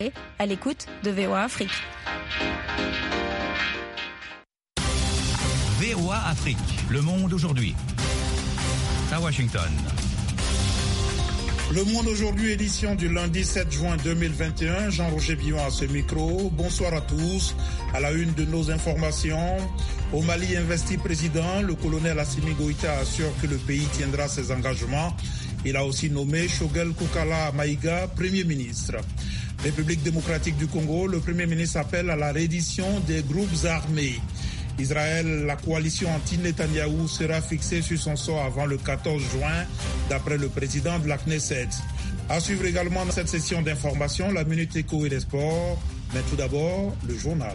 à l'écoute de VOA Afrique. VOA Afrique, le monde aujourd'hui. À Washington. Le Monde aujourd'hui, édition du lundi 7 juin 2021. Jean-Roger Billon à ce micro. Bonsoir à tous. À la une de nos informations, au Mali investi président, le colonel Assimi Goïta assure que le pays tiendra ses engagements. Il a aussi nommé Choguel Kokala Maïga Premier ministre. République démocratique du Congo, le Premier ministre appelle à la reddition des groupes armés. Israël, la coalition anti-Netanyahou sera fixée sur son sort avant le 14 juin, d'après le président de la Knesset. À suivre également dans cette session d'information, la Minute Éco et les sports. Mais tout d'abord, le journal.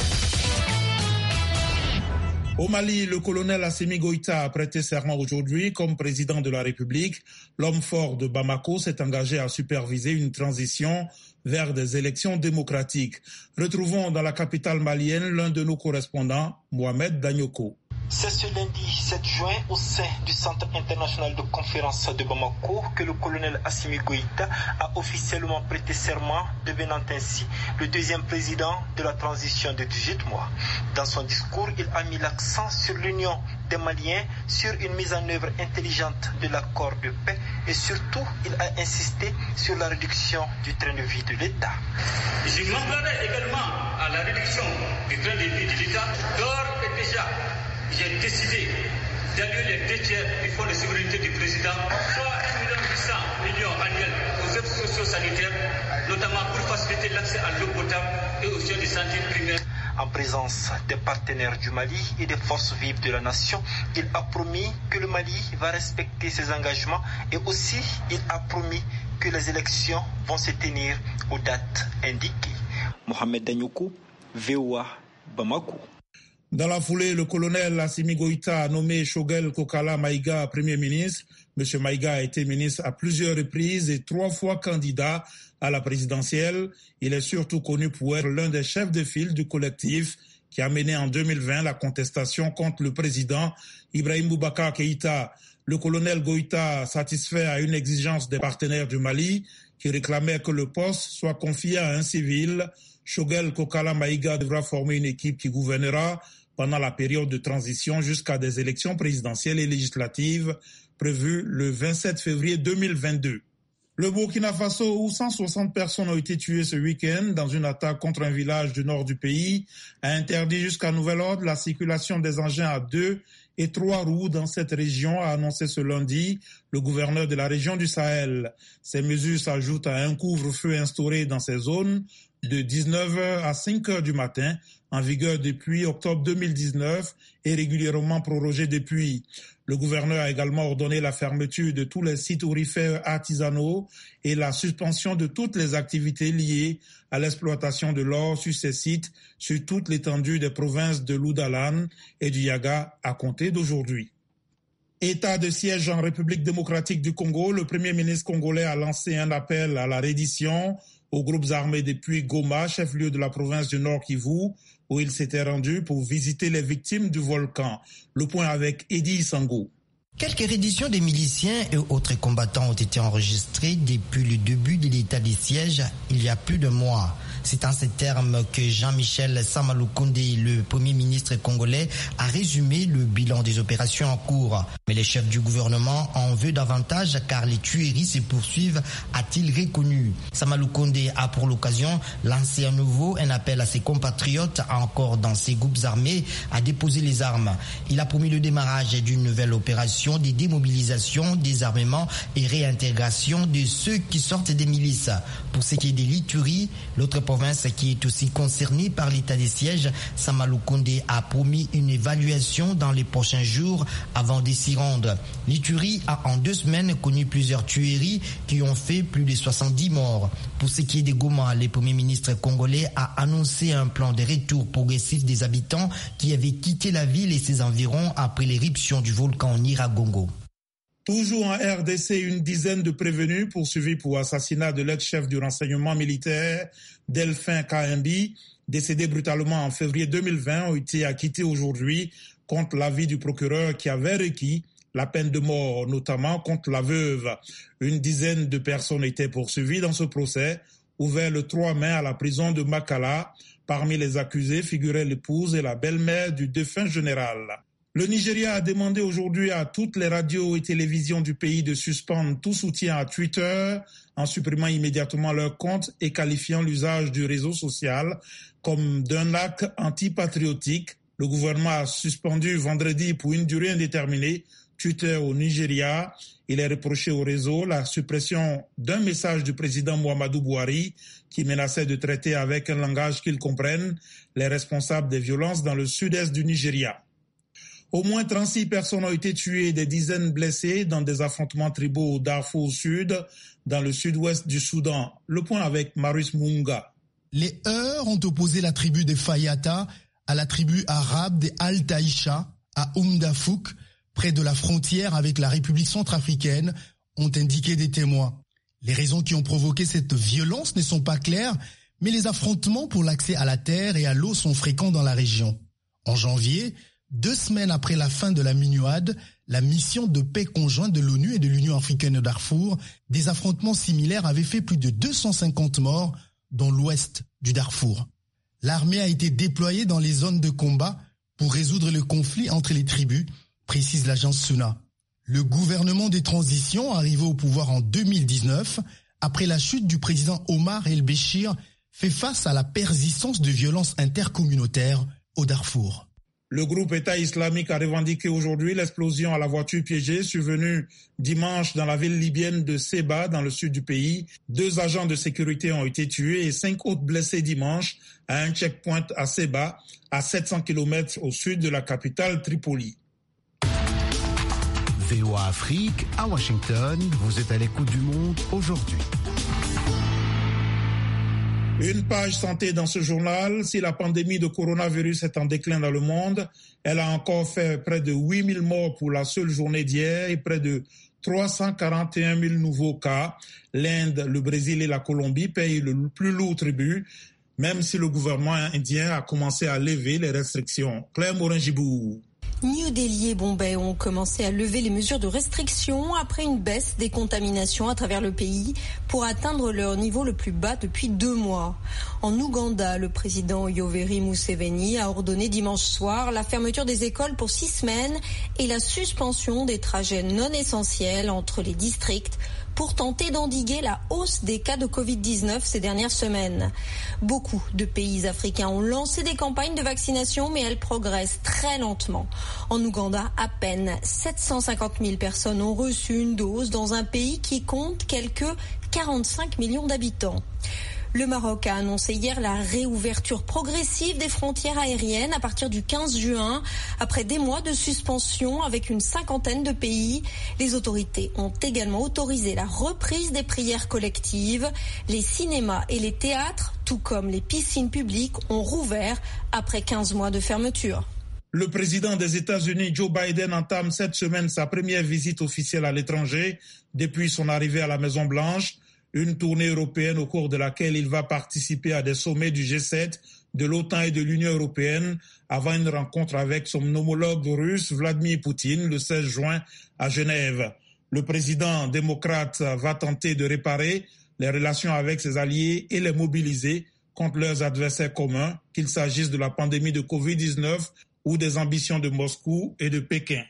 Au Mali, le colonel Assimi Goïta a prêté serment aujourd'hui comme président de la République. L'homme fort de Bamako s'est engagé à superviser une transition vers des élections démocratiques. Retrouvons dans la capitale malienne l'un de nos correspondants, Mohamed Danyoko. C'est ce lundi 7 juin au sein du Centre international de conférence de Bamako que le colonel Assimi Goïta a officiellement prêté serment, devenant ainsi le deuxième président de la transition de 18 mois. Dans son discours, il a mis l'accent sur l'union des Maliens, sur une mise en œuvre intelligente de l'accord de paix et surtout, il a insisté sur la réduction du train de vie de l'État. Je m'emploierai également à la réduction du train de vie de l'État. D'ores et déjà, j'ai décidé d'allouer les 2 tiers du fonds de sécurité du président, soit 1,8 million annuels aux œuvres socio-sanitaires, notamment pour faciliter l'accès à l'eau potable et aux soins de santé primaires. En présence des partenaires du Mali et des forces vives de la nation, il a promis que le Mali va respecter ses engagements et aussi il a promis que les élections vont se tenir aux dates indiquées. Mohamed Danyoko, VOA, Bamako. Dans la foulée, le colonel Assimi Goïta a nommé Choguel Kokala Maïga Premier ministre. M. Maïga a été ministre à plusieurs reprises et 3 fois candidat à la présidentielle. Il est surtout connu pour être l'un des chefs de file du collectif qui a mené en 2020 la contestation contre le président Ibrahim Boubacar Keïta. Le colonel Goïta satisfait à une exigence des partenaires du Mali qui réclamaient que le poste soit confié à un civil. Choguel Kokala Maïga devra former une équipe qui gouvernera pendant la période de transition jusqu'à des élections présidentielles et législatives prévues le 27 février 2022. Le Burkina Faso, où 160 personnes ont été tuées ce week-end dans une attaque contre un village du nord du pays, a interdit jusqu'à nouvel ordre la circulation des engins à 2 et 3 roues dans cette région, a annoncé ce lundi le gouverneur de la région du Sahel. Ces mesures s'ajoutent à un couvre-feu instauré dans ces zones de 19h à 5h du matin, en vigueur depuis octobre 2019 et régulièrement prorogé depuis. Le gouverneur a également ordonné la fermeture de tous les sites aurifères artisanaux et la suspension de toutes les activités liées à l'exploitation de l'or sur ces sites sur toute l'étendue des provinces de l'Oudalan et du Yaga à compter d'aujourd'hui. État de siège en République démocratique du Congo, le Premier ministre congolais a lancé un appel à la reddition aux groupes armés depuis Goma, chef-lieu de la province du Nord Kivu, où il s'était rendu pour visiter les victimes du volcan. Le point avec Eddie Sango. Quelques redditions des miliciens et autres combattants ont été enregistrées depuis le début de l'état de siège il y a plus de mois. C'est en ces termes que Jean-Michel Samaloukonde, le Premier ministre congolais, a résumé le bilan des opérations en cours. Mais les chefs du gouvernement en veulent davantage car les tueries se poursuivent, a-t-il reconnu. Samaloukonde a pour l'occasion lancé à nouveau un appel à ses compatriotes encore dans ces groupes armés à déposer les armes. Il a promis le démarrage d'une nouvelle opération de démobilisation, désarmement et réintégration de ceux qui sortent des milices. Pour ce qui est de l'Ituri, l'autre province qui est aussi concernée par l'état de siège, Samaloukonde a promis une évaluation dans les prochains jours avant de s'y rendre. L'Ituri a en 2 semaines connu plusieurs tueries qui ont fait plus de 70 morts. Pour ce qui est de Goma, le Premier ministre congolais a annoncé un plan de retour progressif des habitants qui avaient quitté la ville et ses environs après l'éruption du volcan Nyiragongo. Toujours en RDC, une dizaine de prévenus poursuivis pour assassinat de l'ex-chef du renseignement militaire, Delphin Kaimbi, décédé brutalement en février 2020, ont été acquittés aujourd'hui contre l'avis du procureur qui avait requis la peine de mort, notamment contre la veuve. Une dizaine de personnes étaient poursuivies dans ce procès. ouvert le 3 mai à la prison de Makala. Parmi les accusés figuraient l'épouse et la belle-mère du défunt général. Le Nigeria a demandé aujourd'hui à toutes les radios et télévisions du pays de suspendre tout soutien à Twitter en supprimant immédiatement leur compte et qualifiant l'usage du réseau social comme d'un acte antipatriotique. Le gouvernement a suspendu vendredi pour une durée indéterminée Twitter au Nigeria. Il est reproché au réseau la suppression d'un message du président Muhammadu Buhari qui menaçait de traiter avec un langage qu'ils comprennent les responsables des violences dans le sud-est du Nigeria. Au moins 36 personnes ont été tuées et des dizaines blessées dans des affrontements tribaux au Darfour au sud, dans le sud-ouest du Soudan. Le point avec Marius Munga. Les heurts ont opposé la tribu des Fayata à la tribu arabe des Al-Taïcha à Oumdafouk, près de la frontière avec la République centrafricaine, ont indiqué des témoins. Les raisons qui ont provoqué cette violence ne sont pas claires, mais les affrontements pour l'accès à la terre et à l'eau sont fréquents dans la région. En janvier, 2 semaines après la fin de la MINUAD, la mission de paix conjointe de l'ONU et de l'Union africaine au Darfour, des affrontements similaires avaient fait plus de 250 morts dans l'ouest du Darfour. L'armée a été déployée dans les zones de combat pour résoudre le conflit entre les tribus, précise l'agence SUNA. Le gouvernement de transition, arrivé au pouvoir en 2019, après la chute du président Omar el-Béchir, fait face à la persistance de violences intercommunautaires au Darfour. Le groupe État islamique a revendiqué aujourd'hui l'explosion à la voiture piégée survenue dimanche dans la ville libyenne de Seba, dans le sud du pays. 2 agents de sécurité ont été tués et 5 autres blessés dimanche à un checkpoint à Seba, à 700 km au sud de la capitale Tripoli. VOA Afrique, à Washington, vous êtes à l'écoute du monde aujourd'hui. Une page santé dans ce journal. Si la pandémie de coronavirus est en déclin dans le monde, elle a encore fait près de 8000 morts pour la seule journée d'hier et près de 341 000 nouveaux cas. L'Inde, le Brésil et la Colombie payent le plus lourd tribut, même si le gouvernement indien a commencé à lever les restrictions. Claire Morin-Gibou. New Delhi et Bombay ont commencé à lever les mesures de restriction après une baisse des contaminations à travers le pays pour atteindre leur niveau le plus bas depuis 2 mois. En Ouganda, le président Yoweri Museveni a ordonné dimanche soir la fermeture des écoles pour 6 semaines et la suspension des trajets non essentiels entre les districts pour tenter d'endiguer la hausse des cas de Covid-19 ces dernières semaines. Beaucoup de pays africains ont lancé des campagnes de vaccination, mais elles progressent très lentement. En Ouganda, à peine 750 000 personnes ont reçu une dose dans un pays qui compte quelques 45 millions d'habitants. Le Maroc a annoncé hier la réouverture progressive des frontières aériennes à partir du 15 juin. Après des mois de suspension avec une 50aine de pays, les autorités ont également autorisé la reprise des prières collectives. Les cinémas et les théâtres, tout comme les piscines publiques, ont rouvert après 15 mois de fermeture. Le président des États-Unis, Joe Biden, entame cette semaine sa première visite officielle à l'étranger depuis son arrivée à la Maison-Blanche. Une tournée européenne au cours de laquelle il va participer à des sommets du G7, de l'OTAN et de l'Union européenne avant une rencontre avec son homologue russe Vladimir Poutine le 16 juin à Genève. Le président démocrate va tenter de réparer les relations avec ses alliés et les mobiliser contre leurs adversaires communs, qu'il s'agisse de la pandémie de Covid-19 ou des ambitions de Moscou et de Pékin.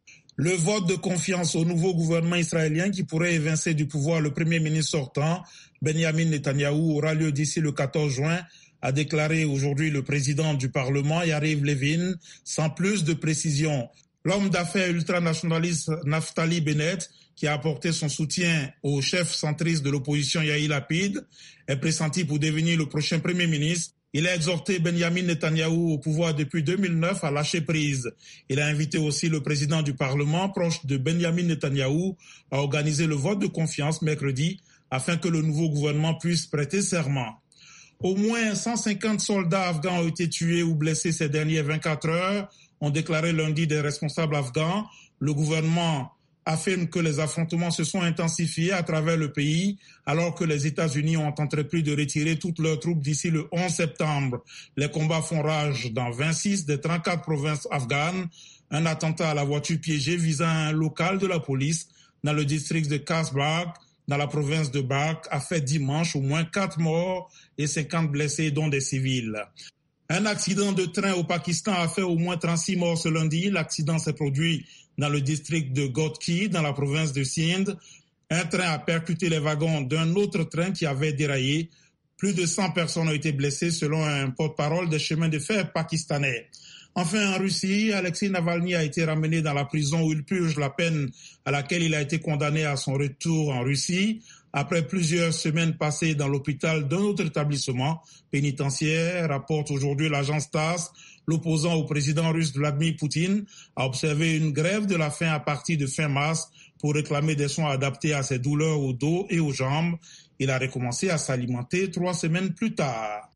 Le vote de confiance au nouveau gouvernement israélien qui pourrait évincer du pouvoir le premier ministre sortant, Benjamin Netanyahou, aura lieu d'ici le 14 juin, a déclaré aujourd'hui le président du Parlement, Yariv Levin, sans plus de précision. L'homme d'affaires ultranationaliste Naftali Bennett, qui a apporté son soutien au chef centriste de l'opposition Yair Lapid, est pressenti pour devenir le prochain premier ministre. Il a exhorté Benjamin Netanyahou au pouvoir depuis 2009 à lâcher prise. Il a invité aussi le président du Parlement, proche de Benjamin Netanyahou, à organiser le vote de confiance mercredi afin que le nouveau gouvernement puisse prêter serment. Au moins 150 soldats afghans ont été tués ou blessés ces dernières 24 heures, ont déclaré lundi des responsables afghans. Le gouvernement affirme que les affrontements se sont intensifiés à travers le pays alors que les États-Unis ont entrepris de retirer toutes leurs troupes d'ici le 11 septembre. Les combats font rage dans 26 des 34 provinces afghanes. Un attentat à la voiture piégée visant un local de la police dans le district de Kasbah, dans la province de Bak a fait dimanche au moins 4 morts et 50 blessés, dont des civils. Un accident de train au Pakistan a fait au moins 36 morts ce lundi. L'accident s'est produit dans le district de Ghodki, dans la province de Sindh. Un train a percuté les wagons d'un autre train qui avait déraillé. Plus de 100 personnes ont été blessées selon un porte-parole des chemins de fer pakistanais. Enfin, en Russie, Alexei Navalny a été ramené dans la prison où il purge la peine à laquelle il a été condamné à son retour en Russie. Après plusieurs semaines passées dans l'hôpital d'un autre établissement pénitentiaire, rapporte aujourd'hui l'agence TASS, l'opposant au président russe Vladimir Poutine a observé une grève de la faim à partir de fin mars pour réclamer des soins adaptés à ses douleurs au dos et aux jambes. Il a recommencé à s'alimenter 3 semaines plus tard.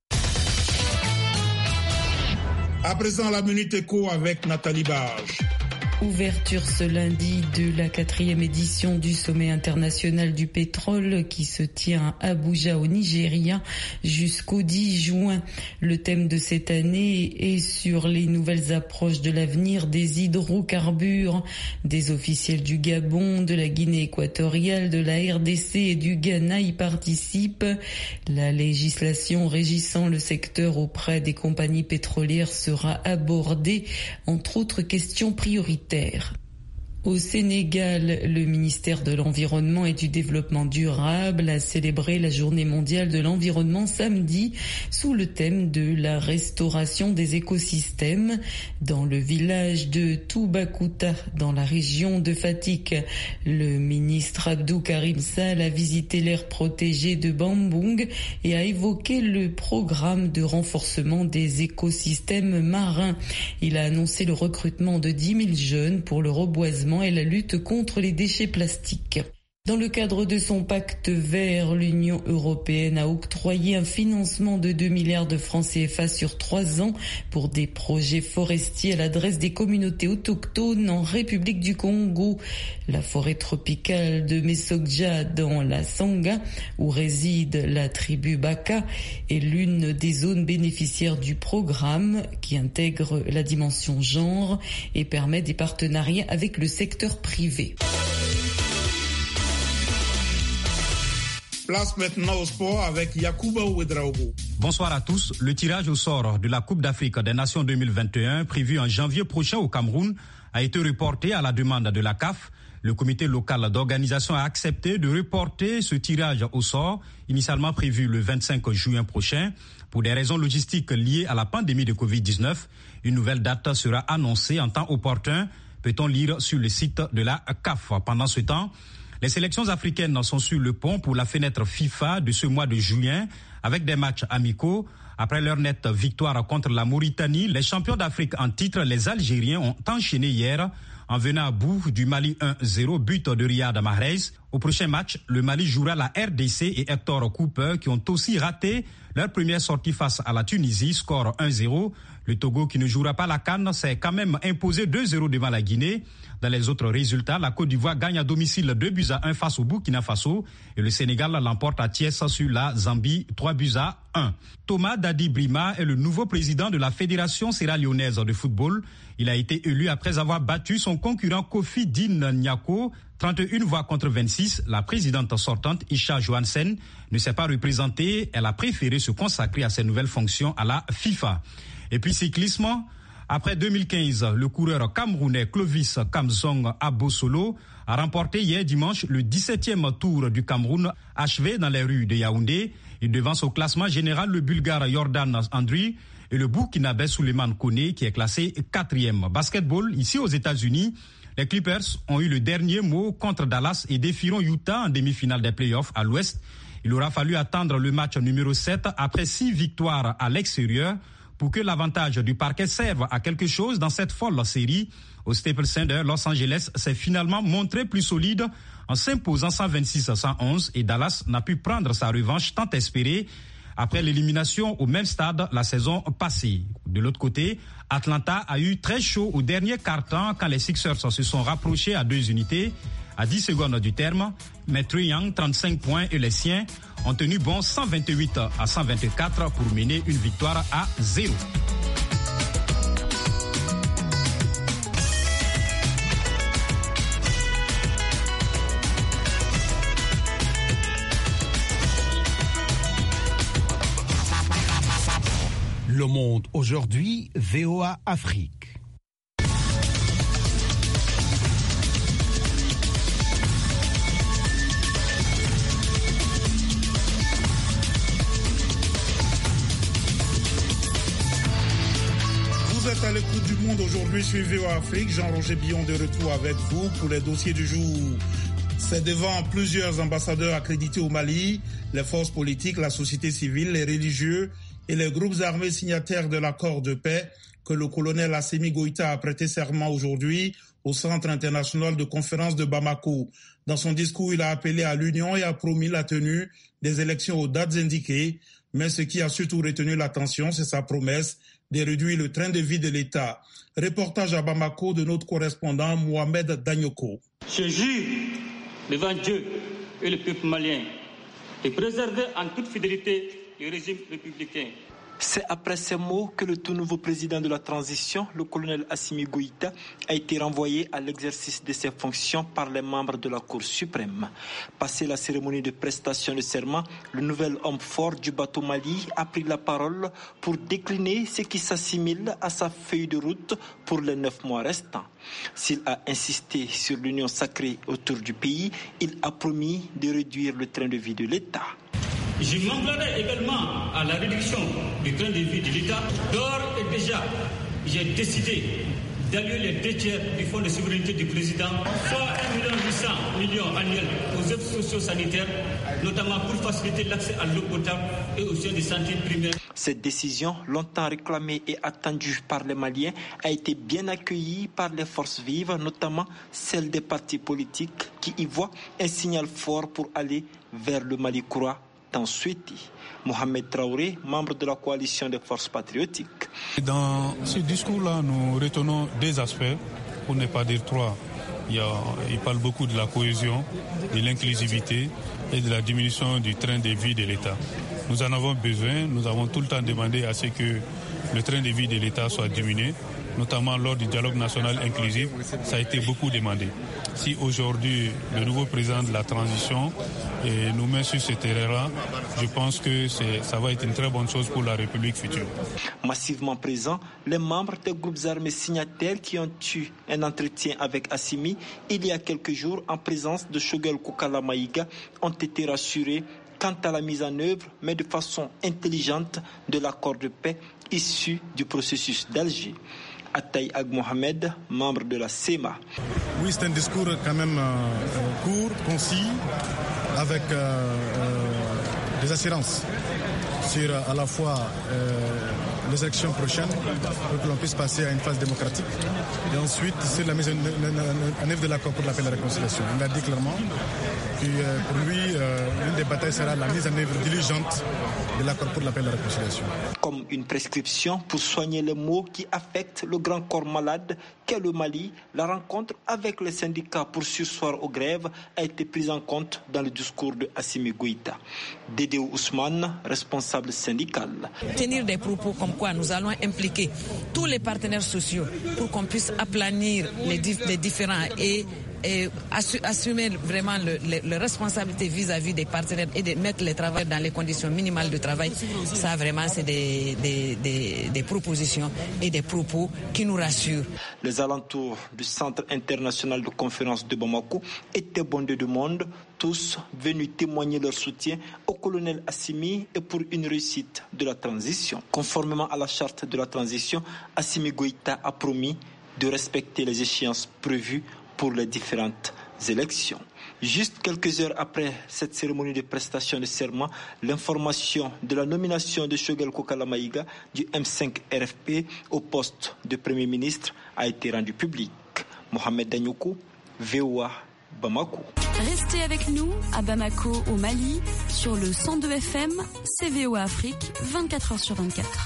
À présent, la Minute Éco avec Nathalie Barge. Ouverture ce lundi de la 4e édition du sommet international du pétrole qui se tient à Abuja au Nigeria jusqu'au 10 juin. Le thème de cette année est sur les nouvelles approches de l'avenir des hydrocarbures. Des officiels du Gabon, de la Guinée équatoriale, de la RDC et du Ghana y participent. La législation régissant le secteur auprès des compagnies pétrolières sera abordée, entre autres questions prioritaires. Au Sénégal, le ministère de l'Environnement et du Développement durable a célébré la Journée mondiale de l'environnement samedi sous le thème de la restauration des écosystèmes. Dans le village de Toubacouta, dans la région de Fatick, le ministre Abdou Karim Sall a visité l'aire protégée de Bambung et a évoqué le programme de renforcement des écosystèmes marins. Il a annoncé le recrutement de 10 000 jeunes pour le reboisement et la lutte contre les déchets plastiques. Dans le cadre de son pacte vert, l'Union européenne a octroyé un financement de 2 milliards de francs CFA sur 3 ans pour des projets forestiers à l'adresse des communautés autochtones en République du Congo. La forêt tropicale de Mesokdja dans la Sangha, où réside la tribu Baka, est l'une des zones bénéficiaires du programme qui intègre la dimension genre et permet des partenariats avec le secteur privé. Place maintenant au sport avec Yacouba Ouedraogo. Bonsoir à tous. Le tirage au sort de la Coupe d'Afrique des Nations 2021, prévu en janvier prochain au Cameroun, a été reporté à la demande de la CAF. Le comité local d'organisation a accepté de reporter ce tirage au sort, initialement prévu le 25 juin prochain. Pour des raisons logistiques liées à la pandémie de Covid-19, une nouvelle date sera annoncée en temps opportun, peut-on lire sur le site de la CAF. Pendant ce temps, les sélections africaines sont sur le pont pour la fenêtre FIFA de ce mois de juin avec des matchs amicaux. Après leur nette victoire contre la Mauritanie, les champions d'Afrique en titre, les Algériens, ont enchaîné hier en venant à bout du Mali 1-0, but de Riyad Mahrez. Au prochain match, le Mali jouera la RDC et Hector Cooper qui ont aussi raté leur première sortie face à la Tunisie, score 1-0. Le Togo qui ne jouera pas la CAN s'est quand même imposé 2-0 devant la Guinée. Dans les autres résultats, la Côte d'Ivoire gagne à domicile 2-1 face au Burkina Faso et le Sénégal l'emporte à Thiès sur la Zambie 3-1. Thomas Dadi Brima est le nouveau président de la Fédération sierra-léonaise de football. Il a été élu après avoir battu son concurrent Kofi Din Nyako, 31 voix contre 26. La présidente sortante, Isha Johansen, ne s'est pas représentée. Elle a préféré se consacrer à ses nouvelles fonctions à la FIFA. Et puis cyclisme, après 2015, le coureur camerounais Clovis Kamzong Abosolo a remporté hier dimanche le 17e Tour du Cameroun, achevé dans les rues de Yaoundé. Il devance au classement général le Bulgare Jordan Andri et le Burkinabé Souleymane Koné qui est classé 4e. Basketball, ici aux États-Unis, les Clippers ont eu le dernier mot contre Dallas et défieront Utah en demi-finale des playoffs à l'Ouest. Il aura fallu attendre le match numéro 7 après 6 victoires à l'extérieur pour que l'avantage du parquet serve à quelque chose dans cette folle série. Au Staples Center, Los Angeles s'est finalement montré plus solide en s'imposant 126-111 et Dallas n'a pu prendre sa revanche tant espérée après l'élimination au même stade la saison passée. De l'autre côté, Atlanta a eu très chaud au dernier quart-temps quand les Sixers se sont rapprochés à 2 unités. À 10 secondes du terme, mais Trae Young, 35 points et les siens ont tenu bon 128-124 pour mener une victoire à 0. Le Monde aujourd'hui, VOA Afrique. Vous êtes à l'écoute du Monde aujourd'hui sur VOA Afrique. Jean-Roger Billon de retour avec vous pour les dossiers du jour. C'est devant plusieurs ambassadeurs accrédités au Mali, les forces politiques, la société civile, les religieux et les groupes armés signataires de l'accord de paix que le colonel Assimi Goïta a prêté serment aujourd'hui au Centre international de conférence de Bamako. Dans son discours, il a appelé à l'union et a promis la tenue des élections aux dates indiquées. Mais ce qui a surtout retenu l'attention, c'est sa promesse de réduire le train de vie de l'État. Reportage à Bamako de notre correspondant Mohamed Danyoko. Je jure devant Dieu et le peuple malien de préserver en toute fidélité le régime républicain. C'est après ces mots que le tout nouveau président de la transition, le colonel Assimi Goïta, a été renvoyé à l'exercice de ses fonctions par les membres de la Cour suprême. Passé la cérémonie de prestation de serment, le nouvel homme fort du bateau Mali a pris la parole pour décliner ce qui s'assimile à sa feuille de route pour les 9 mois restants. S'il a insisté sur l'union sacrée autour du pays, il a promis de réduire le train de vie de l'État. Je m'englanerai également à la réduction du train de vie de l'État. D'ores et déjà, j'ai décidé d'allouer les 2 tiers du fonds de souveraineté du président, soit 1,8 million annuels aux œuvres socio-sanitaires, notamment pour faciliter l'accès à l'eau potable et aux soins de santé primaire. Cette décision, longtemps réclamée et attendue par les Maliens, a été bien accueillie par les forces vives, notamment celles des partis politiques qui y voient un signal fort pour aller vers le Mali courant tant souhaité. Mohamed Traoré, membre de la coalition des forces patriotiques. Dans ce discours-là, nous retenons 2 aspects, pour ne pas dire 3. Il parle beaucoup de la cohésion, de l'inclusivité et de la diminution du train de vie de l'État. Nous en avons besoin, nous avons tout le temps demandé à ce que le train de vie de l'État soit diminué, notamment lors du dialogue national inclusif, ça a été beaucoup demandé. Si aujourd'hui le nouveau président de la transition nous met sur ce terrain-là, je pense que ça va être une très bonne chose pour la République future. Massivement présents, les membres des groupes armés signataires qui ont eu un entretien avec Assimi il y a quelques jours en présence de Choguel Kokala Maïga ont été rassurés quant à la mise en œuvre, mais de façon intelligente, de l'accord de paix issu du processus d'Alger. Ataï Ag Mohamed, membre de la SEMA. Oui, c'est un discours quand même court, concis, avec des assurances sur à la fois les élections prochaines pour que l'on puisse passer à une phase démocratique et ensuite sur la mise en œuvre de l'accord pour la paix et la réconciliation. Il a dit clairement que pour lui, l'une des batailles sera la mise en œuvre diligente de l'accord pour la paix et la réconciliation. Comme une prescription pour soigner les maux qui affectent le grand corps malade qu'est le Mali, la rencontre avec les syndicats pour surseoir aux grèves a été prise en compte dans le discours de Assimi Goïta. Dédéou Ousmane, responsable syndical. Tenir des propos comme quoi nous allons impliquer tous les partenaires sociaux pour qu'on puisse aplanir les différends et assumer vraiment les responsabilités vis-à-vis des partenaires et de mettre les travailleurs dans les conditions minimales de travail. Ça vraiment c'est des propositions et des propos qui nous rassurent. Les alentours du Centre international de conférence de Bamako étaient bondés de monde, tous venus témoigner leur soutien au colonel Assimi et pour une réussite de la transition. Conformément à la charte de la transition, Assimi Goïta a promis de respecter les échéances prévues pour les différentes élections. Juste quelques heures après cette cérémonie de prestation de serment, l'information de la nomination de Choguel Kokala Maïga du M5 RFP au poste de Premier ministre a été rendue publique. Mohamed Danyoko, VOA, Bamako. Restez avec nous à Bamako, au Mali, sur le 102 FM, c'est VOA Afrique, 24h sur 24.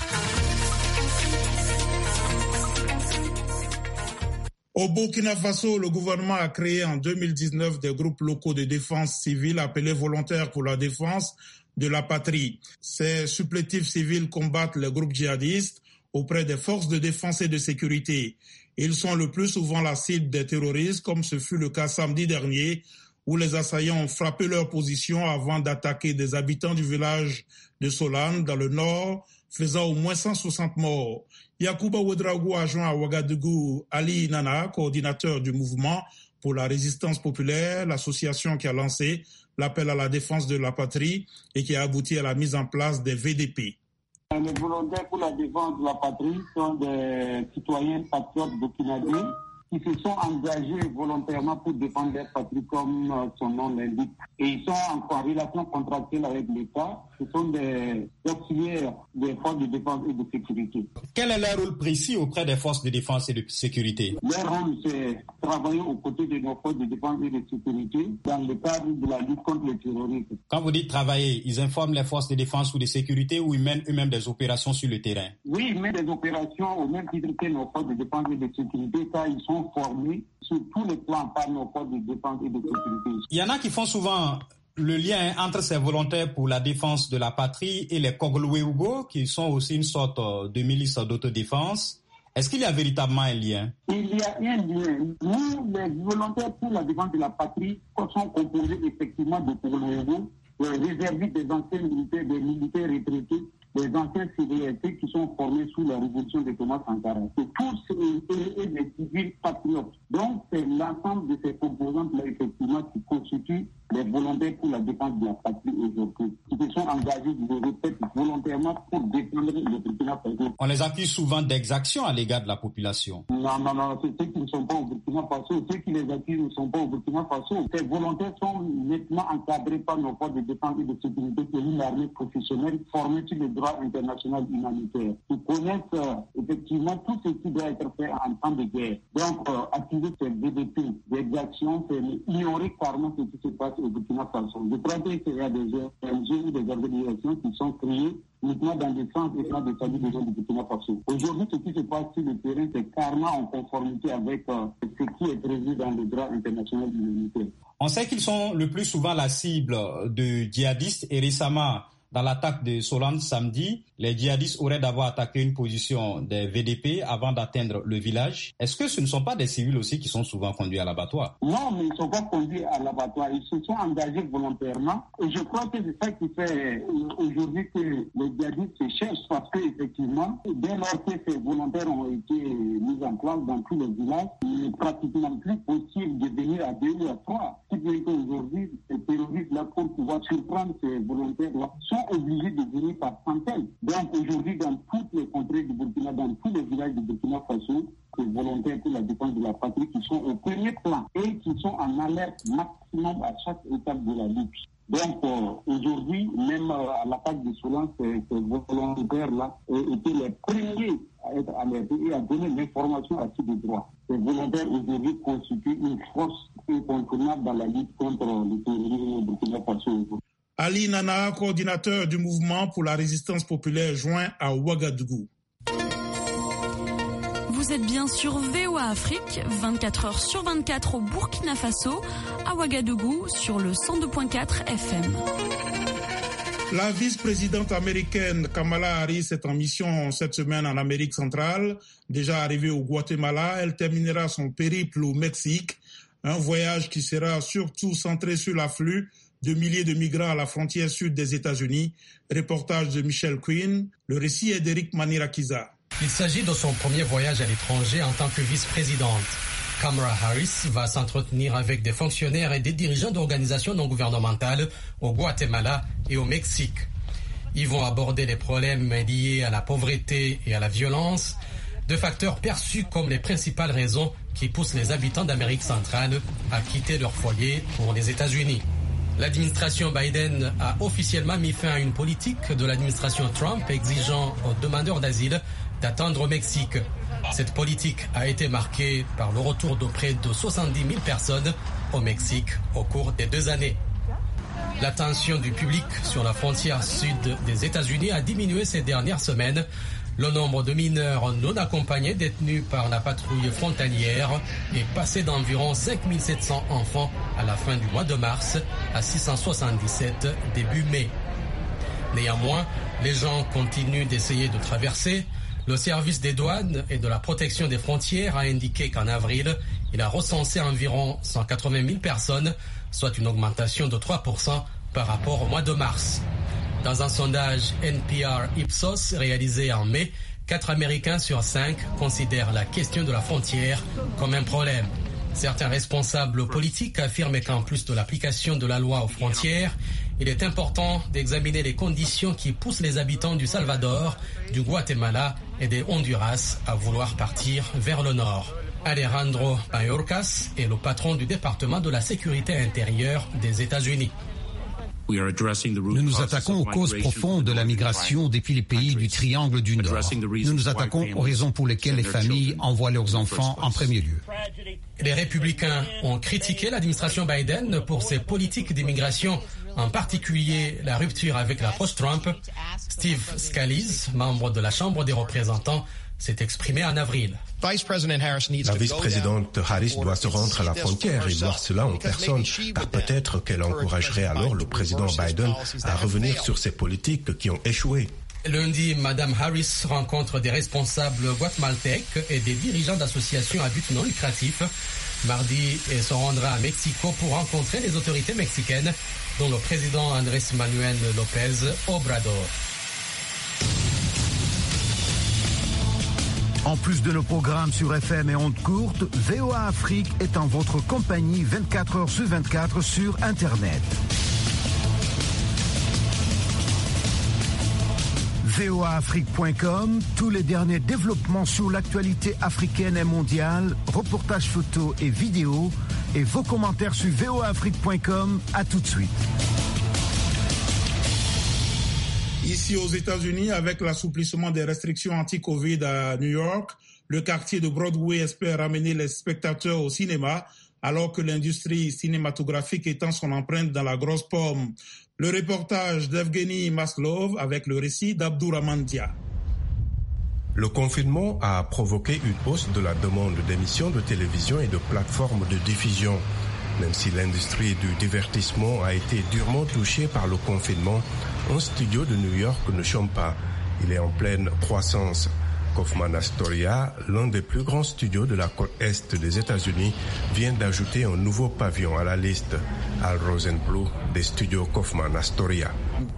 Au Burkina Faso, le gouvernement a créé en 2019 des groupes locaux de défense civile appelés volontaires pour la défense de la patrie. Ces supplétifs civils combattent les groupes djihadistes auprès des forces de défense et de sécurité. Ils sont le plus souvent la cible des terroristes, comme ce fut le cas samedi dernier, où les assaillants ont frappé leur position avant d'attaquer des habitants du village de Solane, dans le nord faisant au moins 160 morts. Yacouba Ouedraogo a joint à Ouagadougou Ali Nana, coordinateur du mouvement pour la résistance populaire, l'association qui a lancé l'appel à la défense de la patrie et qui a abouti à la mise en place des VDP. Les volontaires pour la défense de la patrie sont des citoyens patriotes burkinabés qui se sont engagés volontairement pour défendre leur patrie comme son nom l'indique. Et ils sont en relation contractuelle avec l'État. Ce sont des auxiliaires des forces de défense et de sécurité. Quel est leur rôle précis auprès des forces de défense et de sécurité? Leur rôle, c'est travailler aux côtés de nos forces de défense et de sécurité dans le cadre de la lutte contre le terrorisme. Quand vous dites travailler, ils informent les forces de défense ou de sécurité ou ils mènent eux-mêmes des opérations sur le terrain? Oui, ils mènent des opérations au même titre que nos forces de défense et de sécurité car ils sont formés sur tous les plans par nos forces de défense et de sécurité. Il y en a qui font souvent le lien entre ces volontaires pour la défense de la patrie et les Kogluwerugo, qui sont aussi une sorte de milice d'autodéfense. Est-ce qu'il y a véritablement un lien? Il y a un lien. Nous, les volontaires pour la défense de la patrie, sont composés effectivement de Kogluwerugo, des réservistes, des anciens militaires, des militaires retraités, des anciens CDST qui sont formés sous la révolution de Thomas Sankara. C'est tous des civils patriotes. Donc, c'est l'ensemble de ces composantes-là, effectivement, qui constituent les volontaires pour la défense de la patrie aujourd'hui, qui se sont engagés, je le répète, volontairement pour défendre le Burkina Faso. On les accuse souvent d'exactions à l'égard de la population. Non, c'est ceux qui ne sont pas au Burkina Faso. Ceux qui les accusent ne sont pas au Burkina Faso. Ces volontaires sont nettement encadrés par nos forces de défense et de sécurité, qui est une armée professionnelle formée sur le droit international humanitaire. Ils connaissent effectivement tout ce qui doit être fait en temps de guerre. Donc, accuser ces VDP d'exactions, c'est ignorer carrément ce qui se passe au Burkina Faso. Je crois qu'il y a des ONG ou des organisations qui sont créées uniquement dans le sens et dans le salut des gens du Burkina Faso. Aujourd'hui, ce qui se passe sur le terrain, c'est carrément en conformité avec ce qui est prévu dans le droit international humanitaire. On sait qu'ils sont le plus souvent la cible de djihadistes et récemment, dans l'attaque de Solane samedi, les djihadistes auraient d'abord attaqué une position des VDP avant d'atteindre le village. Est-ce que ce ne sont pas des civils aussi qui sont souvent conduits à l'abattoir? Non, mais ils ne sont pas conduits à l'abattoir. Ils se sont engagés volontairement. Et je crois que c'est ça qui fait aujourd'hui que les djihadistes se cherchent parce qu'effectivement, dès lors que ces volontaires ont été mis en place dans tous les villages, il n'est pratiquement plus possible de venir à 2 ou à 3. Ce qui veut dire qu'aujourd'hui, ces terroristes-là, pour pouvoir surprendre ces volontaires-là, sont obligés de venir par centaines. Donc aujourd'hui, dans toutes les contrées du Burkina, dans tous les villages du Burkina Faso, les volontaires pour la défense de la patrie qui sont au premier plan et qui sont en alerte maximum à chaque étape de la lutte. Donc aujourd'hui, même à l'attaque de Solane, ces volontaires-là étaient les premiers à être alertés et à donner l'information à qui de droit. Ces volontaires aujourd'hui constituent une force incontournable dans la lutte contre le terrorisme au Burkina Faso. Ali Nana, coordinateur du mouvement pour la résistance populaire, joint à Ouagadougou. Vous êtes bien sur VOA Afrique, 24h sur 24 au Burkina Faso, à Ouagadougou sur le 102.4 FM. La vice-présidente américaine Kamala Harris est en mission cette semaine en Amérique centrale. Déjà arrivée au Guatemala, elle terminera son périple au Mexique, un voyage qui sera surtout centré sur l'afflux de milliers de migrants à la frontière sud des États-Unis. Reportage de Michel Quinn. Le récit est d'Éric Manirakiza. Il s'agit de son premier voyage à l'étranger en tant que vice-présidente. Kamala Harris va s'entretenir avec des fonctionnaires et des dirigeants d'organisations non gouvernementales au Guatemala et au Mexique. Ils vont aborder les problèmes liés à la pauvreté et à la violence, deux facteurs perçus comme les principales raisons qui poussent les habitants d'Amérique centrale à quitter leur foyer pour les États-Unis. L'administration Biden a officiellement mis fin à une politique de l'administration Trump exigeant aux demandeurs d'asile d'attendre au Mexique. Cette politique a été marquée par le retour de près de 70 000 personnes au Mexique au cours des 2 années. L'attention du public sur la frontière sud des États-Unis a diminué ces dernières semaines. Le nombre de mineurs non accompagnés détenus par la patrouille frontalière est passé d'environ 5 700 enfants à la fin du mois de mars à 677 début mai. Néanmoins, les gens continuent d'essayer de traverser. Le service des douanes et de la protection des frontières a indiqué qu'en avril, il a recensé environ 180 000 personnes, soit une augmentation de 3% par rapport au mois de mars. Dans un sondage NPR Ipsos réalisé en mai, 4 Américains sur 5 considèrent la question de la frontière comme un problème. Certains responsables politiques affirment qu'en plus de l'application de la loi aux frontières, il est important d'examiner les conditions qui poussent les habitants du Salvador, du Guatemala et des Honduras à vouloir partir vers le nord. Alejandro Mayorkas est le patron du département de la sécurité intérieure des États-Unis. Nous nous attaquons aux causes profondes de la migration depuis les pays du Triangle du Nord. Nous nous attaquons aux raisons pour lesquelles les familles envoient leurs enfants en premier lieu. Les républicains ont critiqué l'administration Biden pour ses politiques d'immigration, en particulier la rupture avec la post-Trump. Steve Scalise, membre de la Chambre des représentants, s'est exprimé en avril. La vice-présidente Harris doit se rendre à la frontière et voir cela en personne, car peut-être qu'elle encouragerait alors le président Biden à revenir sur ses politiques qui ont échoué. Lundi, Mme Harris rencontre des responsables guatémaltèques et des dirigeants d'associations à but non lucratif. Mardi, elle se rendra à Mexico pour rencontrer les autorités mexicaines, dont le président Andrés Manuel López Obrador. En plus de nos programmes sur FM et ondes courtes, VOA Afrique est en votre compagnie 24 heures sur 24 sur Internet. voaafrique.com, tous les derniers développements sur l'actualité africaine et mondiale, reportages photos et vidéos, et vos commentaires sur voaafrique.com. À tout de suite. Ici aux États-Unis, avec l'assouplissement des restrictions anti-Covid à New York, le quartier de Broadway espère ramener les spectateurs au cinéma, alors que l'industrie cinématographique étend son empreinte dans la grosse pomme. Le reportage d'Evgeny Maslov avec le récit d'Abdourahmane Dia. Le confinement a provoqué une hausse de la demande d'émissions de télévision et de plateformes de diffusion. Même si l'industrie du divertissement a été durement touchée par le confinement, un studio de New York ne chôme pas. Il est en pleine croissance. Kaufman Astoria, l'un des plus grands studios de la côte est des États-Unis, vient d'ajouter un nouveau pavillon à la liste. Al Rosenblum des studios Kaufman Astoria.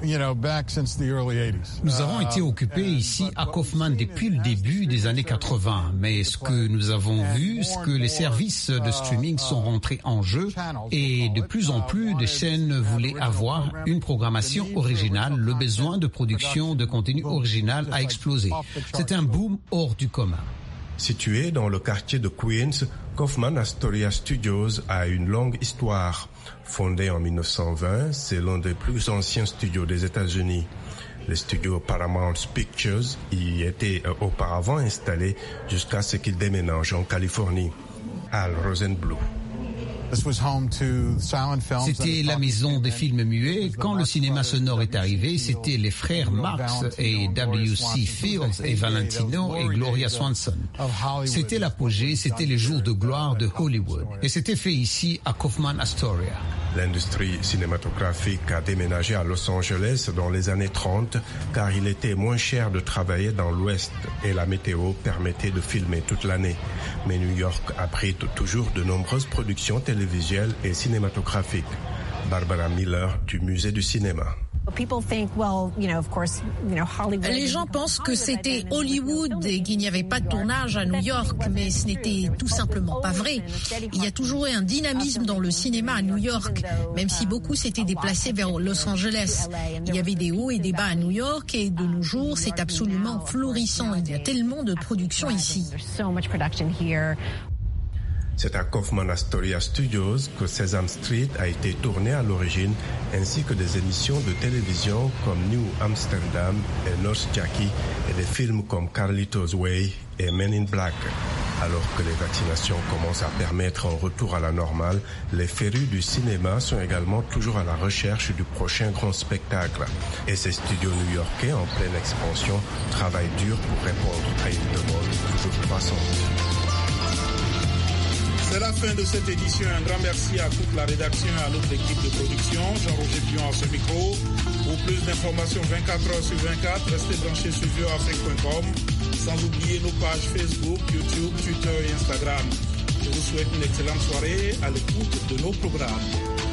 Nous avons été occupés ici à Kaufman depuis le début des années 80, mais ce que nous avons vu, c'est que les services de streaming sont rentrés en jeu et de plus en plus de chaînes voulaient avoir une programmation originale. Le besoin de production de contenu original a explosé. C'est un boom hors du commun. Situé dans le quartier de Queens, Kaufman Astoria Studios a une longue histoire. Fondé en 1920, c'est l'un des plus anciens studios des États-Unis. Les studios Paramount Pictures y étaient auparavant installés jusqu'à ce qu'ils déménagent en Californie. Al Rosenblum. C'était la maison des films muets. Quand le cinéma sonore est arrivé, c'était les frères Marx et W.C. Fields et Valentino et Gloria Swanson. C'était l'apogée, c'était les jours de gloire de Hollywood. Et c'était fait ici à Kaufman Astoria. L'industrie cinématographique a déménagé à Los Angeles dans les années 30 car il était moins cher de travailler dans l'Ouest et la météo permettait de filmer toute l'année. Mais New York abrite toujours de nombreuses productions télévisuelles et cinématographiques. Barbara Miller du Musée du cinéma. Les gens pensent que c'était Hollywood et qu'il n'y avait pas de tournage à New York, mais ce n'était tout simplement pas vrai. Il y a toujours eu un dynamisme dans le cinéma à New York, même si beaucoup s'étaient déplacés vers Los Angeles. Il y avait des hauts et des bas à New York et de nos jours, c'est absolument florissant. Il y a tellement de productions ici. C'est à Kaufman Astoria Studios que Sesame Street a été tourné à l'origine, ainsi que des émissions de télévision comme New Amsterdam et Nurse Jackie et des films comme Carlito's Way et Men in Black. Alors que les vaccinations commencent à permettre un retour à la normale, les férus du cinéma sont également toujours à la recherche du prochain grand spectacle. Et ces studios new-yorkais en pleine expansion travaillent dur pour répondre à une demande toujours croissante. C'est la fin de cette édition. Un grand merci à toute la rédaction et à notre équipe de production. Jean-Roger Pion à ce micro. Pour plus d'informations 24 heures sur 24, restez branchés sur voaafrique.com. Sans oublier nos pages Facebook, YouTube, Twitter et Instagram. Je vous souhaite une excellente soirée à l'écoute de nos programmes.